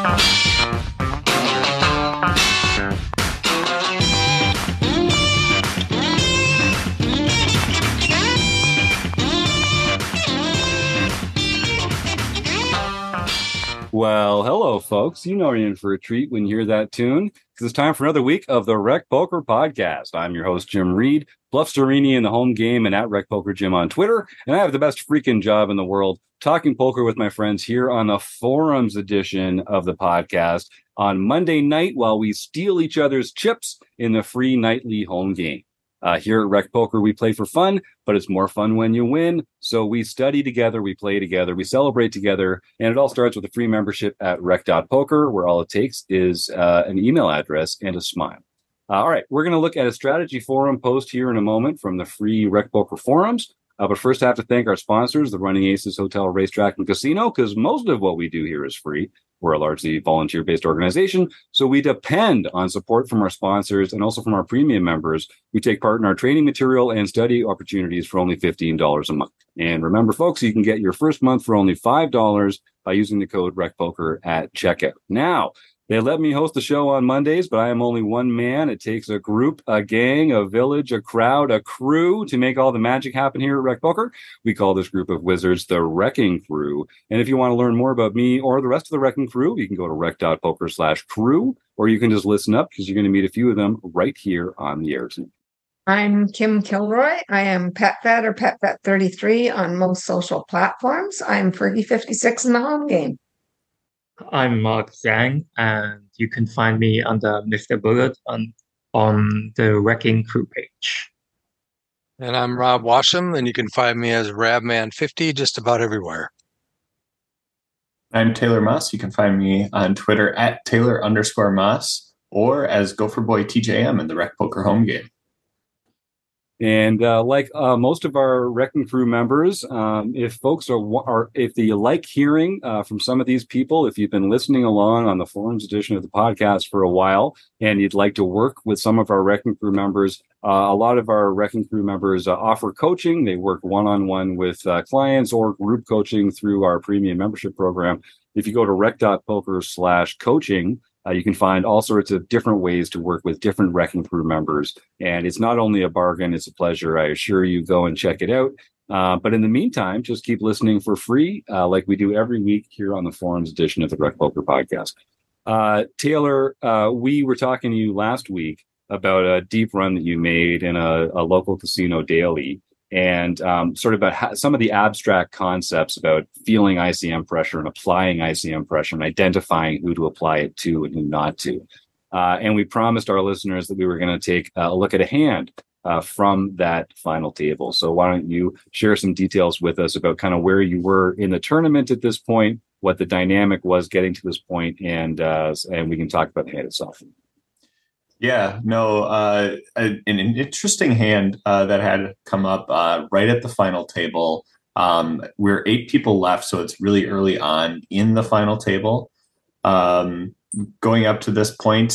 Well, hello, folks. You know you're in for a treat when you hear that tune, because it's time for another week of the Rec Poker Podcast. I'm your host, Jim Reed, Bluff Serini in the home game and at Rec Poker Jim on Twitter, and I have the best freaking job in the world, talking poker with my friends here on the Forums edition of the podcast on Monday night while we steal each other's chips in the free nightly home game. Here at Rec Poker, we play for fun, but it's more fun when you win. So we study together, we play together, we celebrate together, and it all starts with a free membership at rec.poker, where all it takes is an email address and a smile. All right, we're going to look at a strategy forum post here in a moment from the free Rec Poker forums. But first, I have to thank our sponsors, the Running Aces Hotel, Racetrack, and Casino, because most of what we do here is free. We're a largely volunteer-based organization, so we depend on support from our sponsors and also from our premium members who take part in our training material and study opportunities for only $15 a month. And remember, folks, you can get your first month for only $5 by using the code RECPOKER at checkout. Now, they let me host the show on Mondays, but I am only one man. It takes a group, a gang, a village, a crowd, a crew to make all the magic happen here at Rec Poker. We call this group of wizards the Wrecking Crew. And if you want to learn more about me or the rest of the Wrecking Crew, you can go to rec.poker/crew, or you can just listen up because you're going to meet a few of them right here on the air tonight. I'm Kim Kilroy. I am PetVet or PetVet33 on most social platforms. I'm Fergie56 in the home game. I'm Mark Zhang, and you can find me under Mr. Bullet on the Wrecking Crew page. And I'm Rob Washam, and you can find me as Rabman50 just about everywhere. I'm Taylor Moss. You can find me on Twitter at Taylor_Moss or as Gopherboy TJM in the Rec Poker home game. And like most of our Wrecking Crew members, if folks if you like hearing from some of these people, if you've been listening along on the forums edition of the podcast for a while, and you'd like to work with some of our Wrecking Crew members, a lot of our Wrecking Crew members offer coaching. They work one-on-one with clients or group coaching through our premium membership program. If you go to rec.poker/coaching, you can find all sorts of different ways to work with different Wrecking Crew members. And it's not only a bargain, it's a pleasure. I assure you, go and check it out. But in the meantime, just keep listening for free, like we do every week here on the Forums edition of the Rec Poker Podcast. Taylor, we were talking to you last week about a deep run that you made in a local casino daily, and sort of about some of the abstract concepts about feeling ICM pressure and applying ICM pressure and identifying who to apply it to and who not to. And we promised our listeners that we were going to take a look at a hand from that final table. So why don't you share some details with us about kind of where you were in the tournament at this point, what the dynamic was getting to this point, and we can talk about the hand itself. Yeah, no, an interesting hand that had come up right at the final table. We're 8 people left, so it's really early on in the final table. Going up to this point,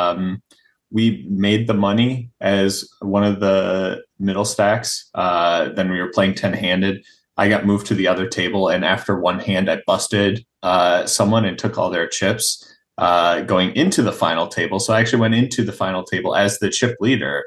we made the money as one of the middle stacks. Then we were playing 10-handed. I got moved to the other table, and after one hand, I busted someone and took all their chips. Going into the final table. So I actually went into the final table as the chip leader.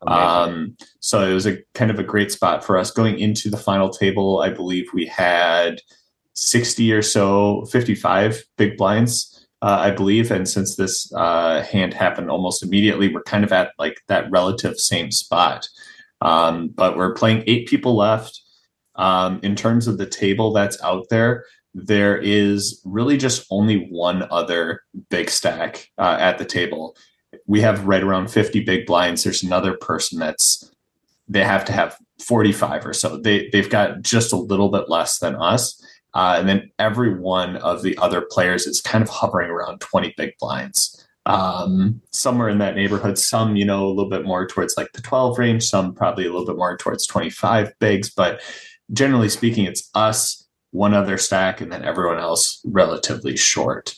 So it was a kind of a great spot for us. Going into the final table, I believe we had 60 or so, 55 big blinds, I believe. And since this hand happened almost immediately, we're kind of at like that relative same spot. But we're playing 8 people left. In terms of the table that's out there, there is really just only one other big stack at the table. We have right around 50 big blinds. There's another person they have to have 45 or so. They've got just a little bit less than us. And then every one of the other players is kind of hovering around 20 big blinds. Somewhere in that neighborhood, some, a little bit more towards like the 12 range, some probably a little bit more towards 25 bigs. But generally speaking, it's us, one other stack, and then everyone else relatively short.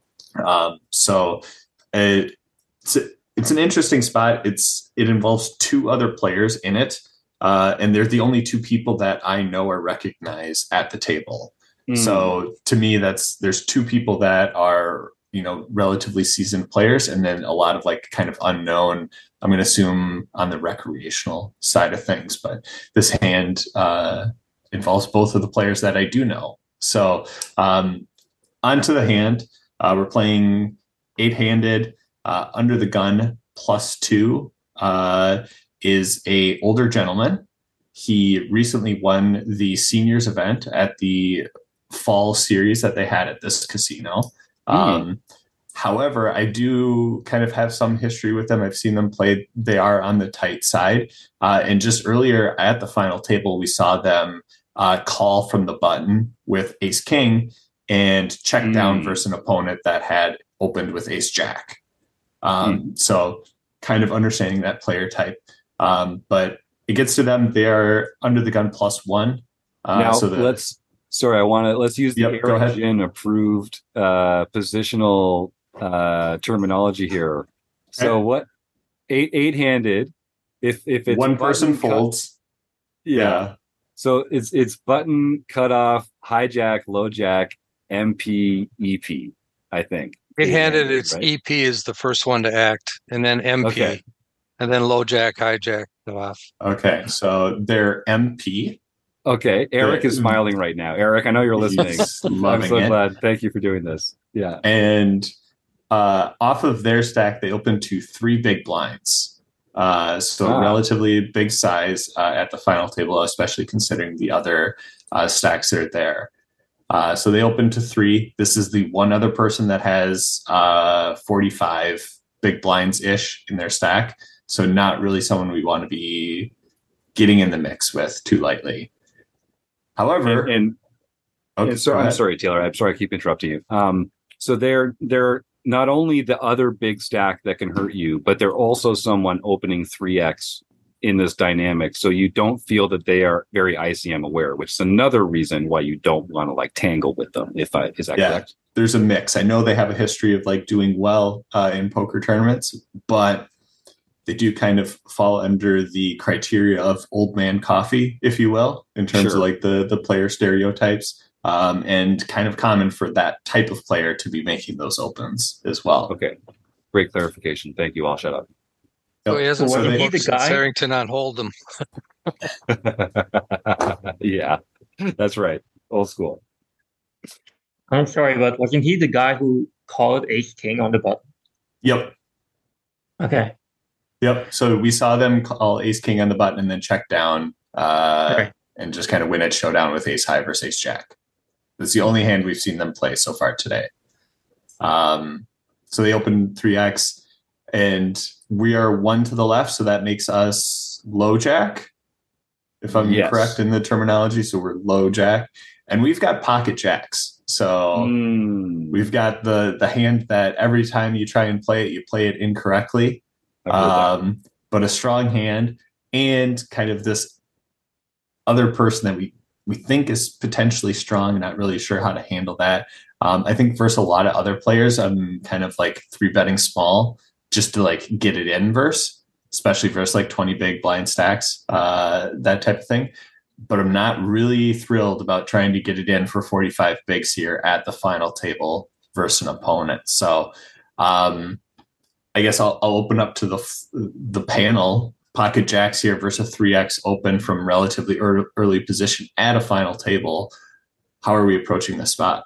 So it's an interesting spot. It involves 2 other players in it, and they're the only 2 people that I know or recognize at the table. So to me, there's 2 people that are relatively seasoned players, and then a lot of like kind of unknown, I'm going to assume on the recreational side of things. But this hand involves both of the players that I do know. So onto the hand, we're playing 8-handed. Under the gun +2 is a older gentleman. He recently won the seniors event at the fall series that they had at this casino. However, I do kind of have some history with them. I've seen them play. They are on the tight side. And just earlier at the final table, we saw them call from the button with ace king and check down versus an opponent that had opened with ace jack. So kind of understanding that player type. But it gets to them. They are under the gun +1. Now let's use the Eric Jin approved positional terminology here. So what 8-handed, if it's one person folds. Yeah. So it's button, cutoff, hijack, low jack, MP, EP, I think. 8-handed, it's right? EP is the first one to act, and then MP, and then low jack, hijack, off. Okay, so they're MP. Okay, Eric is smiling right now. Eric, I know you're listening. I'm so glad. Thank you for doing this. Yeah. And off of their stack, they open to 3 big blinds. Relatively big size at the final table, especially considering the other stacks that are there. So they open to 3. This is the one other person that has 45 big blinds-ish in their stack. So not really someone we want to be getting in the mix with too lightly. However, I'm sorry, Taylor. I'm sorry I keep interrupting you. So they're not only the other big stack that can hurt you, but they're also someone opening 3x in this dynamic. So you don't feel that they are very ICM aware, which is another reason why you don't want to like tangle with them. Is that correct? There's a mix. I know they have a history of like doing well in poker tournaments, but they do kind of fall under the criteria of old man coffee, if you will, in terms of like the player stereotypes, and kind of common for that type of player to be making those opens as well. Okay. Great clarification. Thank you. I'll shut up. So he hasn't said books since to not hold them. Yeah, that's right. Old school. I'm sorry, but wasn't he the guy who called ace king on the button? Yep. Okay. Yep. So we saw them call ace king on the button and then check down and just kind of win at showdown with ace high versus ace jack. That's the only hand we've seen them play so far today. So they open 3x and we are 1 to the left. So that makes us low jack, if I'm correct in the terminology. So we're low jack and we've got pocket jacks. So we've got the hand that every time you try and play it, you play it incorrectly. But a strong hand and kind of this other person that we think is potentially strong and not really sure how to handle that. I think versus a lot of other players, I'm kind of like 3-betting small just to like get it in especially versus like 20 big blind stacks, that type of thing. But I'm not really thrilled about trying to get it in for 45 bigs here at the final table versus an opponent. So I guess I'll open up to the panel. Pocket jacks here versus a 3x open from relatively early position at a final table. How are we approaching this spot?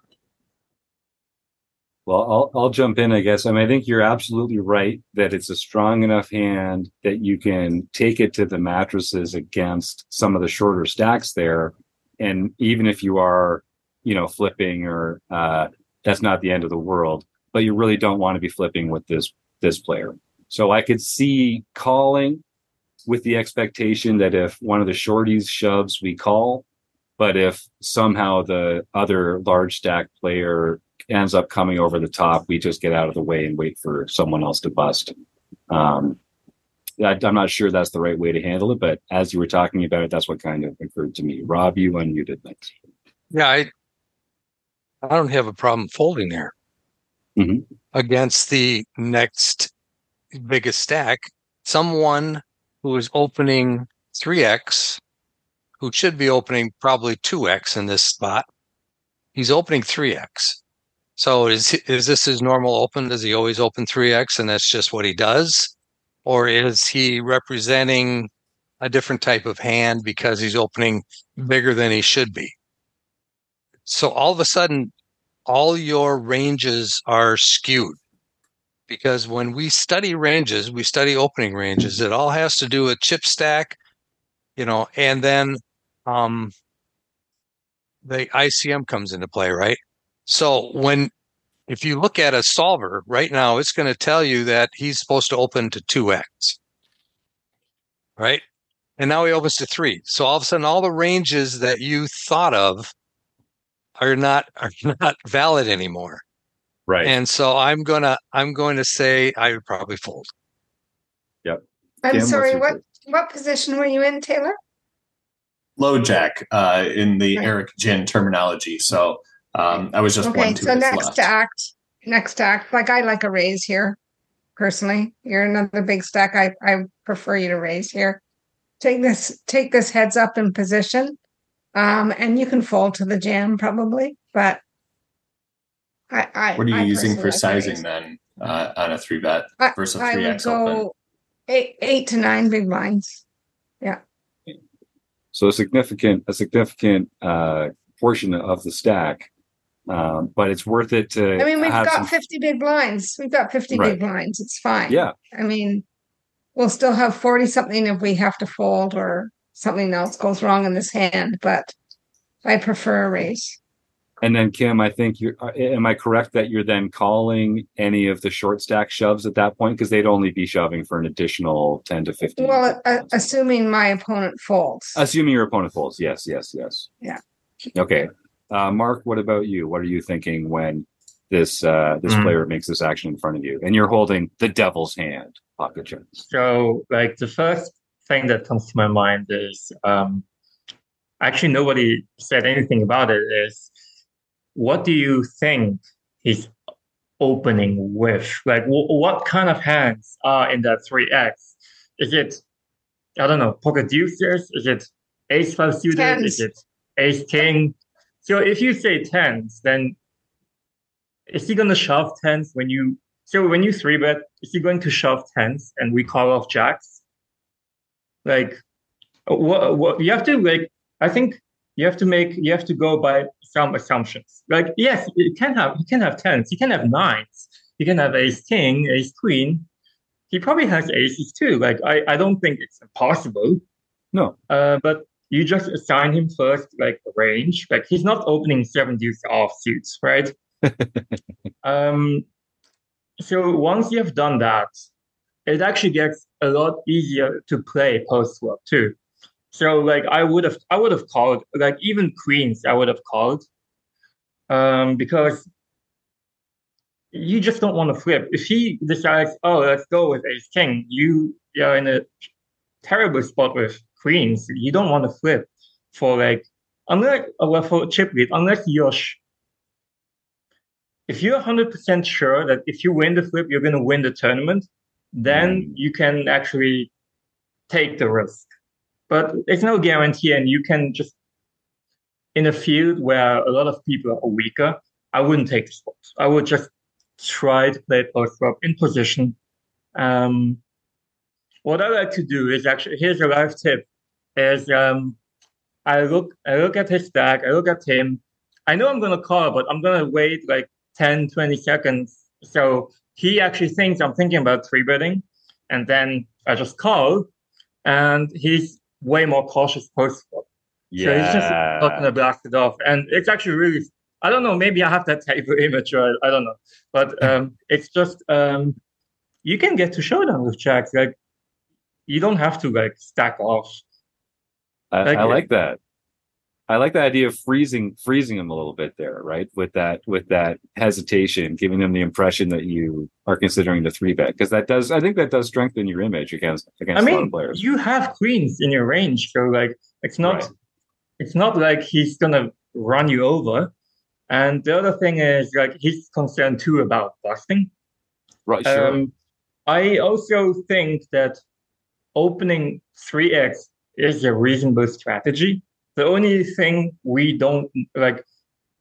Well, I'll jump in, I guess. I mean, I think you're absolutely right that it's a strong enough hand that you can take it to the mattresses against some of the shorter stacks there. And even if you are, flipping or that's not the end of the world, but you really don't want to be flipping with this player. So I could see calling with the expectation that if one of the shorties shoves, we call. But if somehow the other large stack player ends up coming over the top, we just get out of the way and wait for someone else to bust. I'm not sure that's the right way to handle it, but as you were talking about it, that's what kind of occurred to me. Rob, you unmuted things. Yeah, I don't have a problem folding there against the next biggest stack. Someone who is opening 3x, who should be opening probably 2x in this spot, he's opening 3x. So is this his normal open? Does he always open 3x and that's just what he does? Or is he representing a different type of hand because he's opening bigger than he should be? So all of a sudden, all your ranges are skewed. Because when we study ranges, we study opening ranges. It all has to do with chip stack, and then the ICM comes into play, right? So if you look at a solver right now, it's going to tell you that he's supposed to open to 2x, right? And now he opens to 3. So all of a sudden, all the ranges that you thought of are not valid anymore. Right. And so I'm going to say I would probably fold. Yep. I'm Kim, sorry, what's your what position were you in, Taylor? Low jack in the Eric Gin terminology. So I was just Okay, 1 so left. next act. Like I like a raise here, personally. You're another big stack. I prefer you to raise here. Take this heads up in position. And you can fold to the jam probably, but What are you using for sizing raise. then on a 3-bet versus a I would 3x open? go 8 to 9 big blinds. Yeah. So a significant portion of the stack, but it's worth it to. I mean, we've have got 50 big blinds. We've got 50 Right. big blinds. It's fine. Yeah. I mean, we'll still have 40 something if we have to fold or something else goes wrong in this hand, but I prefer a raise. And then Kim, I think am I correct that you're then calling any of the short stack shoves at that point? Because they'd only be shoving for an additional 10 to 15. Well, assuming my opponent folds. Assuming your opponent folds. Yes. Yeah. Okay. Mark, what about you? What are you thinking when this player makes this action in front of you and you're holding the devil's hand, pocket chips? So, like, the first thing that comes to my mind is actually nobody said anything about it. Is what do you think he's opening with? Like, what kind of hands are in that 3x? Is it, I don't know, pocket deuces? Is it ace-5 suited? Tens. Is it ace-king? So if you say tens, then is he going to shove tens when you 3-bet? Is he going to shove tens and we call off jacks? Like, what you have to, like, I think you have to go by some assumptions. Like, yes, he can have tens, he can have nines, he can have ace king, ace queen. He probably has aces too. Like, I don't think it's impossible. No. But you just assign him first, like, a range. Like, he's not opening 7 deuce offsuits, right? So once you have done that, it actually gets a lot easier to play post flop too. So, like, I would have called, like, even queens I would have called, because you just don't want to flip. If he decides, oh, let's go with ace king, you are in a terrible spot with queens. You don't want to flip for, like, for chip lead, unless if you're 100% sure that if you win the flip, you're going to win the tournament, then you can actually take the risk. But it's no guarantee, and you can just, in a field where a lot of people are weaker, I wouldn't take the spot. I would just try to play post flop in position. What I like to do is actually, here's a live tip, is I look at his stack, I look at him. I know I'm going to call, but I'm going to wait like 10, 20 seconds. So he actually thinks I'm thinking about 3-betting, and then I just call, and he's way more cautious post-flop. Yeah. So he's just not going to blast it off. And it's actually really, I don't know, maybe I have that type of image, or I don't know. But it's just, you can get to showdown with jacks. Like, you don't have to, like, stack off. I like that. I like the idea of freezing them a little bit there, right? With that hesitation, giving them the impression that you are considering the 3-bet, because I think that does strengthen your image against a lot of players. You have queens in your range, so, like, it's not like he's gonna run you over. And the other thing is, like, he's concerned too about busting. Right. Sure. I also think that opening 3x is a reasonable strategy. The only thing we don't like,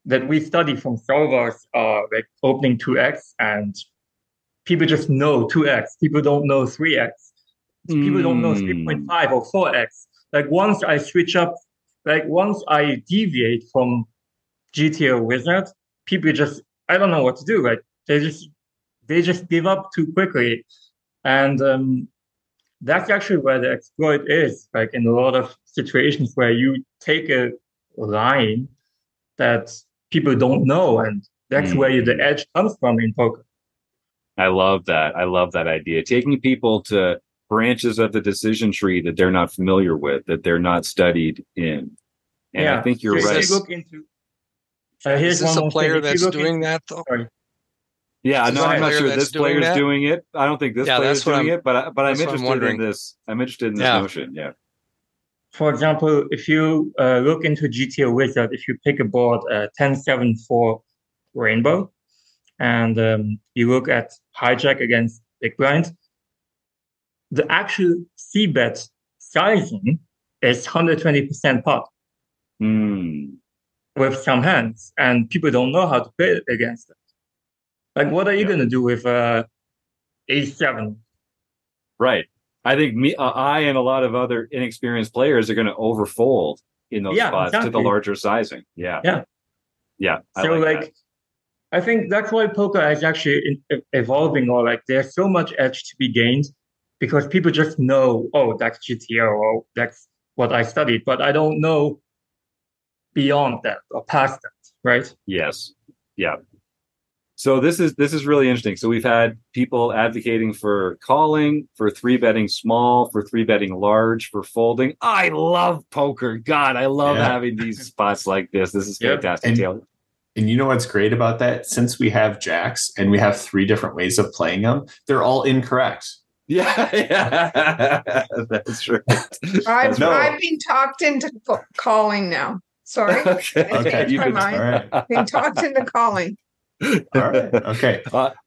that we study from solvers are like opening 2x, and people just know 2x. People don't know 3x. People don't know 3.5 or 4x. Like once I switch up, like once I deviate from GTO Wizard, people just, I don't know what to do. Like they just give up too quickly. And that's actually where the exploit is, like in a lot of situations where you take a line that people don't know, and that's where the edge comes from in poker. I love that. I love that idea. Taking people to branches of the decision tree that they're not familiar with, that they're not studied in. And I think you're right. If you look into, is this a player that's doing that, though? Sorry. Yeah, no, I'm not sure this player's doing it. I don't think this player's doing it, but I'm interested in this. I'm interested in this notion. Yeah. For example, if you look into GTO Wizard, if you pick a board 10-7-4 Rainbow, and you look at hijack against big blind, the actual c-bet sizing is 120% pot with some hands, and people don't know how to play against it. Like, what are you going to do with A7? Right. I think I and a lot of other inexperienced players are going to overfold in those spots to the larger sizing. Yeah. So I think that's why poker is actually evolving, or like there's so much edge to be gained because people just know, oh, that's GTO, or that's what I studied, but I don't know beyond that or past that, right? Yes. Yeah. So this is really interesting. So we've had people advocating for calling, for 3-betting small, for 3-betting large, for folding. I love poker. God, I love having these spots like this. This is fantastic, Taylor. And you know what's great about that? Since we have jacks and we have 3 different ways of playing them, they're all incorrect. Yeah, that's true. I've been talked into calling now. Sorry. Okay. You've been talked into calling. All right. Okay.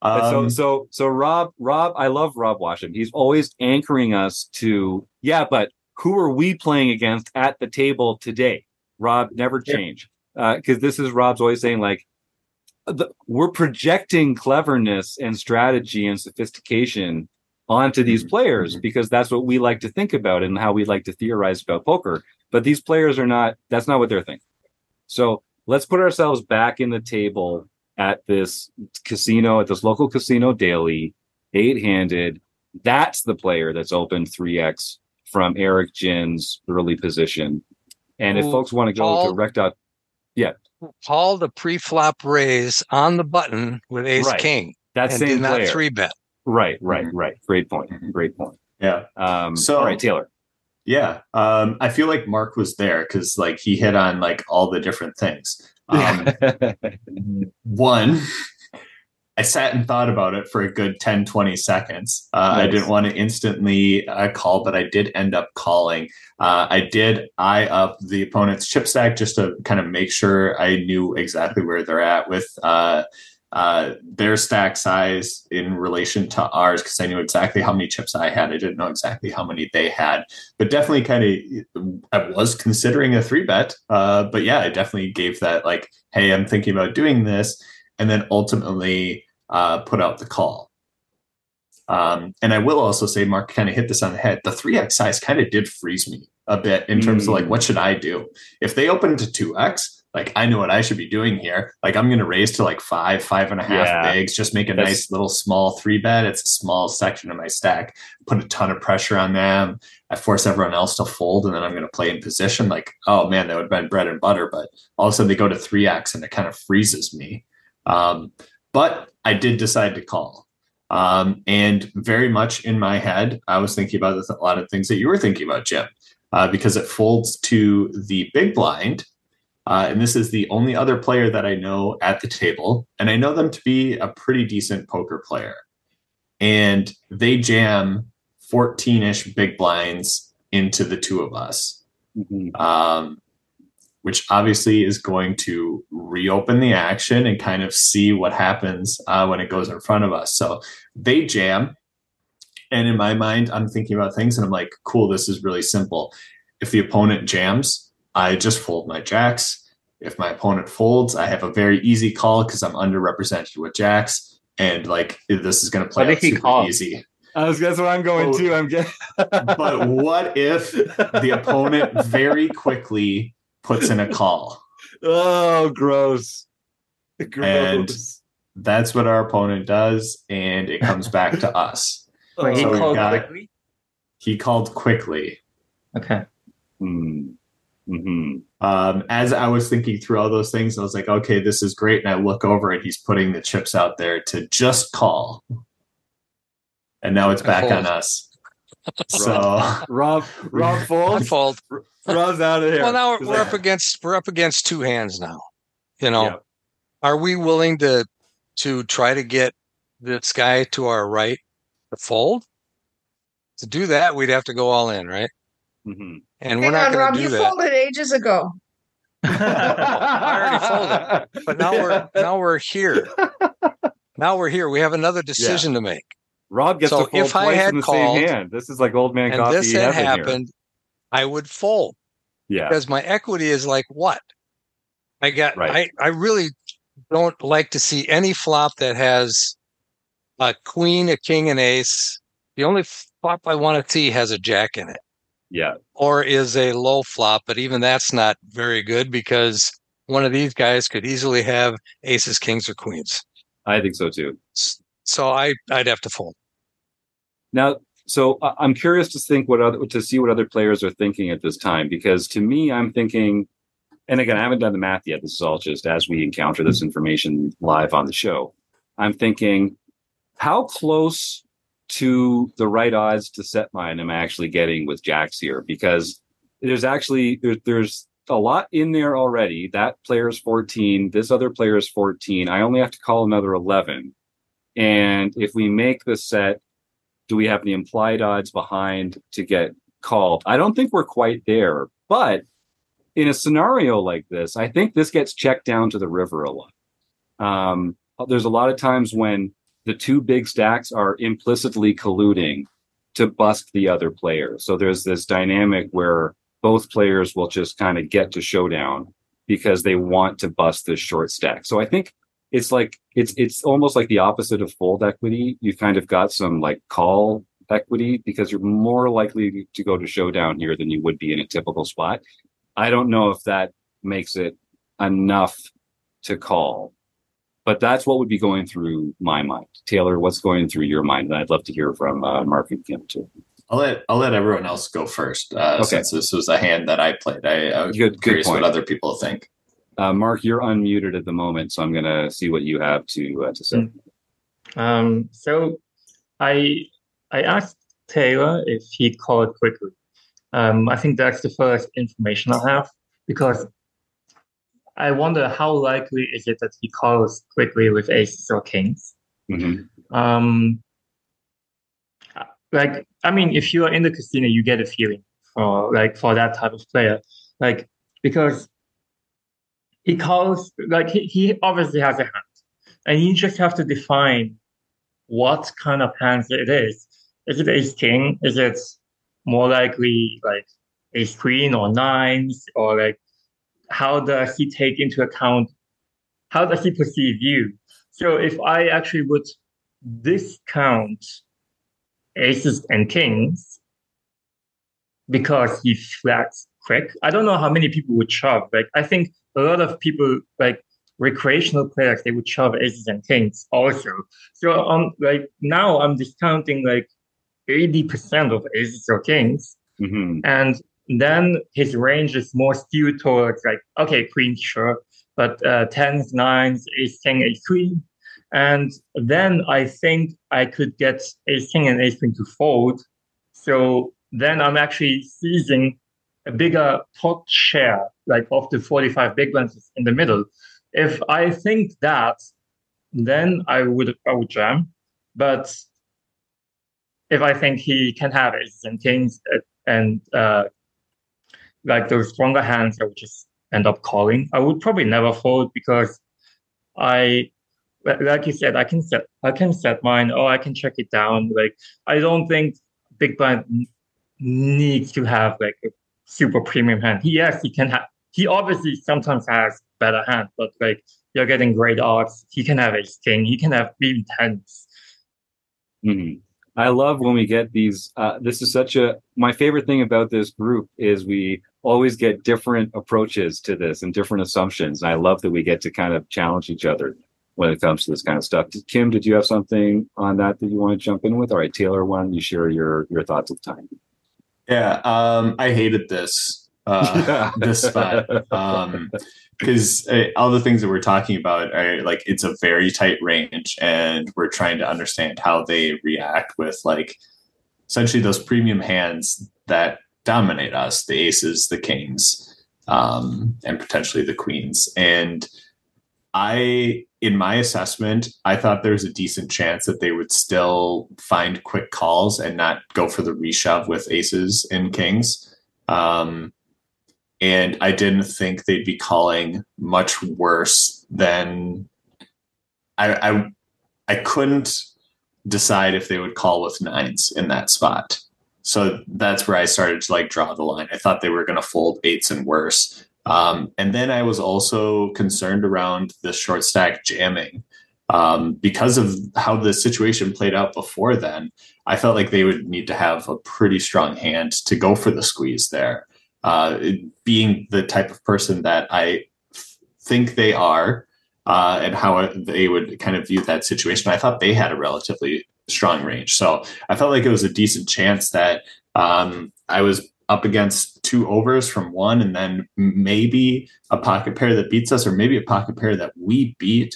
So Rob, I love Rob Washington. He's always anchoring us to, but who are we playing against at the table today? Rob, never change. Because this is Rob's always saying, like, we're projecting cleverness and strategy and sophistication onto these players because that's what we like to think about and how we like to theorize about poker. But these players that's not what they're thinking. So let's put ourselves back in the table at this casino, at this local casino daily, 8-handed. That's the player that's opened 3x from Eric Jin's early position. And if folks want to go to rec. Paul the pre-flop raise on the button with ace king. That same player. 3-bet. Right. Great point. Yeah. All right, Taylor. Yeah. I feel like Mark was there because like he hit on like all the different things. One, I sat and thought about it for a good 10, 20 seconds. Nice. I didn't want to instantly call, but I did end up calling. I did eye up the opponent's chip stack just to kind of make sure I knew exactly where they're at with their stack size in relation to ours, because I knew exactly how many chips I had. I didn't know exactly how many they had, but definitely kind of I was considering a 3-bet. But yeah, I definitely gave that like, hey, I'm thinking about doing this, and then ultimately put out the call. And I will also say, Mark kind of hit this on the head. The 3x size kind of did freeze me a bit in terms of like, what should I do? If they open to 2x, like I know what I should be doing here. Like I'm going to raise to like 5.5 bigs, just make a nice little small 3-bet. It's a small section of my stack, put a ton of pressure on them. I force everyone else to fold, and then I'm going to play in position. Like, oh man, that would have been bread and butter. But all of a sudden they go to 3x and it kind of freezes me. But I did decide to call. And very much in my head, I was thinking about a lot of things that you were thinking about, Jim, because it folds to the big blind. And this is the only other player that I know at the table. And I know them to be a pretty decent poker player. And they jam 14-ish big blinds into the two of us, which obviously is going to reopen the action and kind of see what happens when it goes in front of us. So they jam. And in my mind, I'm thinking about things and I'm like, cool, this is really simple. If the opponent jams, I just fold my jacks. If my opponent folds, I have a very easy call because I'm underrepresented with jacks, and like this is going to play What out if he super calls? easy. That's what I'm going to. I'm getting. But what if the opponent very quickly puts in a call? Oh, gross. And that's what our opponent does, and it comes back to us. Wait, he So we've called got- quickly? He called quickly. Okay. Mm-hmm. As I was thinking through all those things, I was like, okay, this is great. And I look over and he's putting the chips out there to just call. And now it's back on us. So Rob I folds. fold. Rob's out of here. Well, now He's we're like, up against two hands now. You know, Yeah. are we willing to try to get this guy to our right to fold? To do that, we'd have to go all in, right? Mhm. And we're Hang not on, going Rob. to do You that. folded ages ago. I already folded, but now we're here. Now we're here. We have another decision to make. Rob gets So to fold if I twice had in the called same hand. This is like old man And coffee this had heaven happened, I would fold here. because my equity is like what? Right. I really don't like to see any flop that has a queen, a king, an ace. The only flop I want to see has a jack in it. Yeah. Or is a low flop, but even that's not very good because one of these guys could easily have aces, kings, or queens. I think so too. So I'd have to fold. Now, so I'm curious to see what other players are thinking at this time, because to me, I'm thinking, and again, I haven't done the math yet. This is all just as we encounter this information live on the show. I'm thinking, how close to the right odds to set mine am I actually getting with jacks here? Because there's actually there's a lot in there already. That player's 14. This other player's 14. I only have to call another 11. And if we make the set, do we have the implied odds behind to get called? I don't think we're quite there. But in a scenario like this, I think this gets checked down to the river a lot. There's a lot of times when the two big stacks are implicitly colluding to bust the other player. So there's this dynamic where both players will just kind of get to showdown because they want to bust this short stack. So I think it's like it's almost like the opposite of fold equity. You've kind of got some like call equity because you're more likely to go to showdown here than you would be in a typical spot. I don't know if that makes it enough to call, but that's what would be going through my mind. Taylor, what's going through your mind? And I'd love to hear from Mark and Kim too. I'll let everyone else go first, Okay. since this was a hand that I played. I was Good curious point. what other people think. Mark, you're unmuted at the moment, so I'm going to see what you have to say. So I asked Taylor if he called quickly. I think that's the first information I have because I wonder how likely is it that he calls quickly with aces or kings. Mm-hmm. Like, I mean, if you are in the casino, you get a feeling for that type of player, like because he calls like he obviously has a hand, and you just have to define what kind of hands it is. Is it ace king? Is it more likely like ace queen or nines, or like how does he take into account? How does he perceive you? So if I actually would discount aces and kings because he flats quick, I don't know how many people would shove. Like I think a lot of people, like recreational players, they would shove aces and kings also. So like now I'm discounting like 80% of aces or kings, Mm-hmm. and then his range is more skewed towards like, okay, queen, sure, but tens, nines, ace king, ace queen. And then I think I could get ace king and ace queen to fold. So then I'm actually seizing a bigger pot share, like of the 45 big blinds in the middle. If I think that, then I would jam. But if I think he can have aces and kings and like those stronger hands, I would just end up calling. I would probably never fold because like you said, I can set mine, or I can check it down. Like I don't think big blind needs to have like a super premium hand. He can have. He obviously sometimes has better hand, but like you're getting great odds. He can have ace king. He can have maybe tens. Mhm. I love when we get these. This is my favorite thing about this group is we always get different approaches to this and different assumptions. And I love that we get to kind of challenge each other when it comes to this kind of stuff. Kim, did you have something on that you want to jump in with? All right, Taylor, why don't you share your thoughts at the time? Yeah, I hated this this spot because all the things that we're talking about are like it's a very tight range, and we're trying to understand how they react with like essentially those premium hands that dominate us, the aces, the kings, and potentially the queens. And in my assessment, I thought there was a decent chance that they would still find quick calls and not go for the reshove with aces and kings. And I didn't think they'd be calling much worse than I couldn't decide if they would call with nines in that spot. So that's where I started to like draw the line. I thought they were going to fold eights and worse. And then I was also concerned around the short stack jamming because of how the situation played out before then. I felt like they would need to have a pretty strong hand to go for the squeeze there. Being the type of person that I think they are and how they would kind of view that situation, I thought they had a relatively strong range. So I felt like it was a decent chance that I was up against two overs from one, and then maybe a pocket pair that beats us, or maybe a pocket pair that we beat.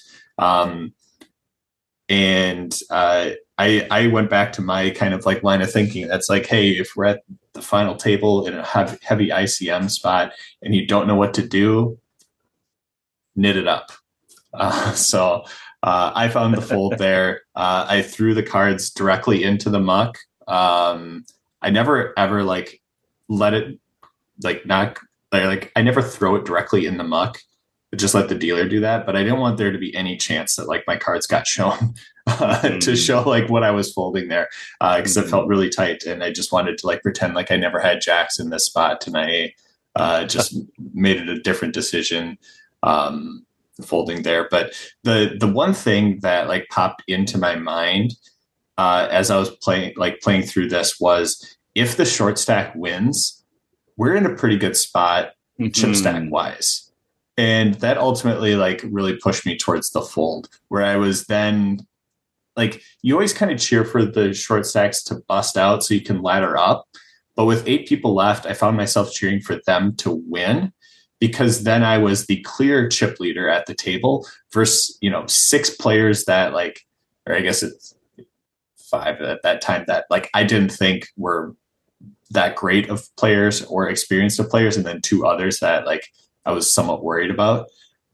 I went back to my kind of like line of thinking. That's like, hey, if we're at the final table in a heavy ICM spot and you don't know what to do, knit it up. So I found the fold there. I threw the cards directly into the muck. I never ever like let it like not like I never throw it directly in the muck. Just let the dealer do that. But I didn't want there to be any chance that like my cards got shown to show like what I was folding there because it felt really tight, and I just wanted to like pretend like I never had jacks in this spot, and I just made it a different decision folding there. But the one thing that like popped into my mind as I was playing through this was if the short stack wins, we're in a pretty good spot chip stack wise. And that ultimately like really pushed me towards the fold, where I was then like, you always kind of cheer for the short stacks to bust out so you can ladder up. But with 8 people left, I found myself cheering for them to win, because then I was the clear chip leader at the table versus, 6 players that like, or I guess it's 5 at that time that like I didn't think were that great of players or experienced of players, and then 2 others that like I was somewhat worried about.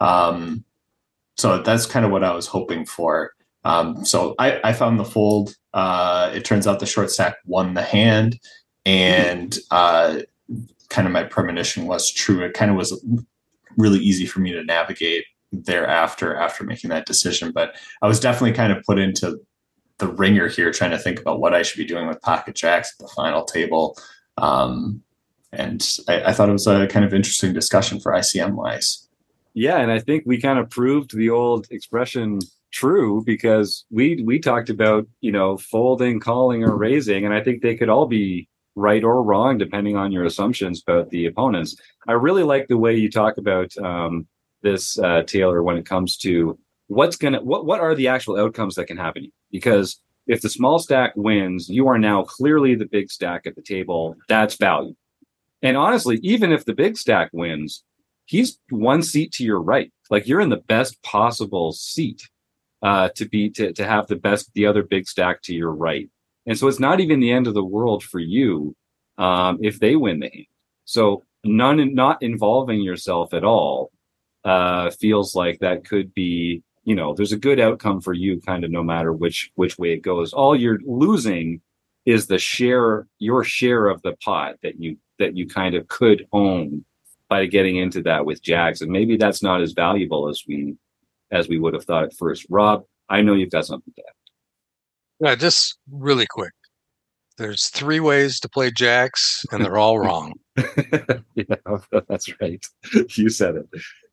So that's kind of what I was hoping for. So I found the fold. It turns out the short stack won the hand, and kind of my premonition was true. It kind of was really easy for me to navigate thereafter after making that decision. But I was definitely kind of put into the ringer here, trying to think about what I should be doing with pocket jacks at the final table. And I thought it was a kind of interesting discussion for ICM wise. Yeah, and I think we kind of proved the old expression true, because we talked about, folding, calling, or raising, and I think they could all be right or wrong depending on your assumptions about the opponents. I really like the way you talk about this, Taylor, when it comes to what are the actual outcomes that can happen, because if the small stack wins, you are now clearly the big stack at the table. That's value. And honestly, even if the big stack wins, he's 1 seat to your right. Like, you're in the best possible seat to have the other big stack to your right. And so it's not even the end of the world for you if they win the hand. So not involving yourself at all feels like that could be, there's a good outcome for you kind of no matter which way it goes. All you're losing is your share of the pot that you kind of could own by getting into that with jacks. And maybe that's not as valuable as we would have thought at first. Rob, I know you've got something to add. Yeah, just really quick. There's 3 ways to play jacks, and they're all wrong. Yeah, that's right. You said it.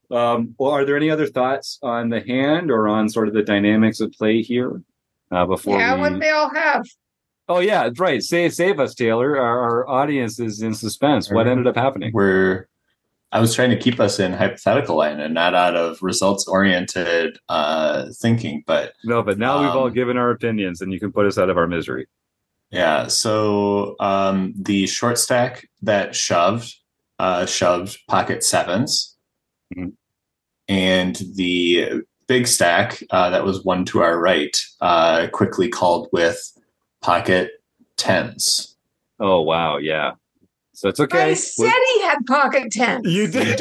Well, are there any other thoughts on the hand or on sort of the dynamics at play here before what they all have. Oh yeah, right. Save us, Taylor. Our audience is in suspense. What ended up happening? I was trying to keep us in hypothetical land and not out of results-oriented thinking. But now we've all given our opinions, and you can put us out of our misery. Yeah. So the short stack that shoved pocket sevens, mm-hmm. and the big stack that was one to our right quickly called with pocket tens. Oh wow! Yeah. So it's okay. I said he had pocket tens. You did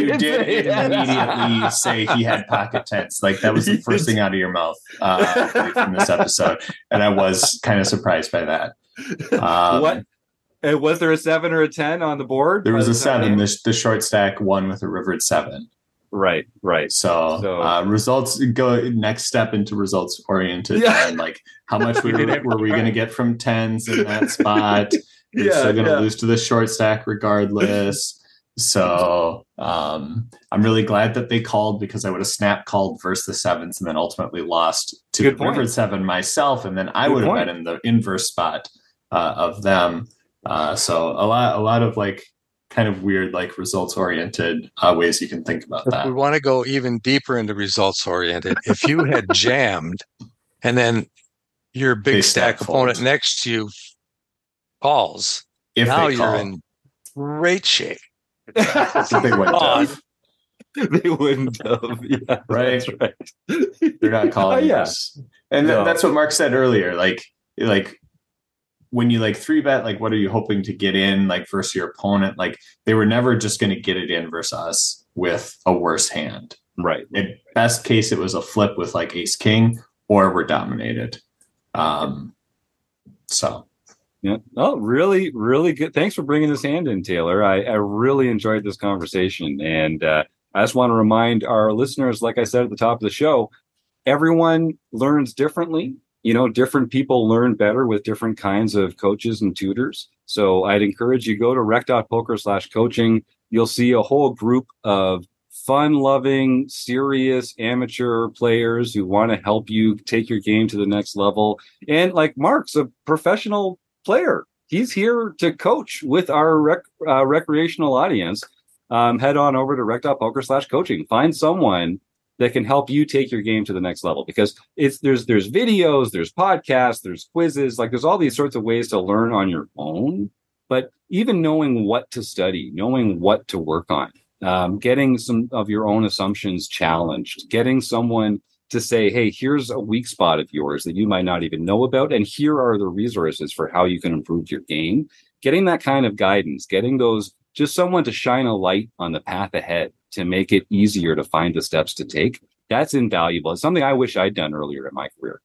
immediately say he had pocket tens. Like that was the first thing out of your mouth from this episode, and I was kind of surprised by that. What? Was there a 7 or a 10 on the board? There was a 7. The short stack won with a rivered 7. Right. So results go next step into results oriented, and like how much were we going to get from tens in that spot? You're still going to lose to the short stack regardless. So I'm really glad that they called, because I would have snap called versus the sevens and then ultimately lost to the rivered 7 myself, and then I would have been in the inverse spot of them. So a lot of like kind of weird, like results oriented ways you can think about that. We want to go even deeper into results oriented. If you had jammed and then your big stack opponent next to you calls, now you're in great shape. They wouldn't have. They wouldn't have. Yeah, right. That's right. They're not calling us. And that's what Mark said earlier. Like when you like 3-bet, like what are you hoping to get in like versus your opponent? Like they were never just going to get it in versus us with a worse hand. Right. In best case, it was a flip with like ace king, or we're dominated. So. Yeah. Oh, really, really good. Thanks for bringing this hand in, Taylor. I really enjoyed this conversation. And I just want to remind our listeners, like I said at the top of the show, everyone learns differently. Different people learn better with different kinds of coaches and tutors. So I'd encourage you, go to rec.poker/coaching. You'll see a whole group of fun-loving, serious amateur players who want to help you take your game to the next level. And like Mark's a professional player. He's here to coach with our recreational audience. Head on over to rec.poker/coaching. Find someone that can help you take your game to the next level, because there's videos, there's podcasts, there's quizzes, like there's all these sorts of ways to learn on your own. But even knowing what to study, knowing what to work on, getting some of your own assumptions challenged, getting someone to say, hey, here's a weak spot of yours that you might not even know about, and here are the resources for how you can improve your game. Getting that kind of guidance, getting those, just someone to shine a light on the path ahead to make it easier to find the steps to take, that's invaluable. It's something I wish I'd done earlier in my career.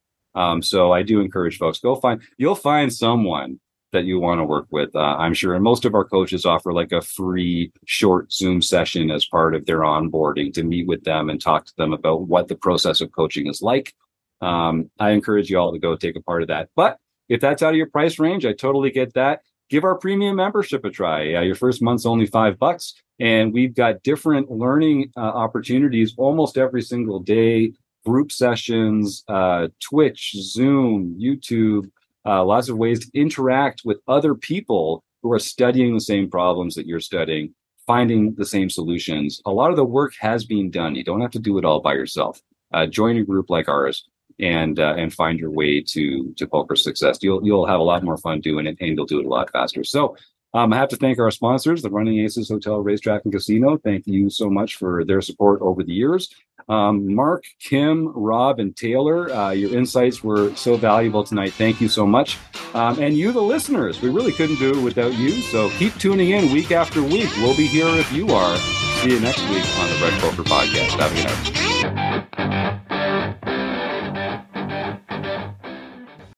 So I do encourage folks, you'll find someone that you want to work with, I'm sure. And most of our coaches offer like a free short Zoom session as part of their onboarding to meet with them and talk to them about what the process of coaching is like. I encourage you all to go take a part of that. But if that's out of your price range, I totally get that. Give our premium membership a try. Your first month's only $5, and we've got different learning opportunities almost every single day. Group sessions, Twitch, Zoom, YouTube, lots of ways to interact with other people who are studying the same problems that you're studying, finding the same solutions. A lot of the work has been done. You don't have to do it all by yourself. Join a group like ours and find your way to poker success. You'll have a lot more fun doing it, and you'll do it a lot faster. So I have to thank our sponsors, the Running Aces Hotel, Racetrack, and Casino. Thank you so much for their support over the years. Mark, Kim, Rob, and Taylor, your insights were so valuable tonight. Thank you so much. And you, the listeners, we really couldn't do it without you. So keep tuning in week after week. We'll be here if you are. See you next week on the Rec Poker Podcast. Have a good night.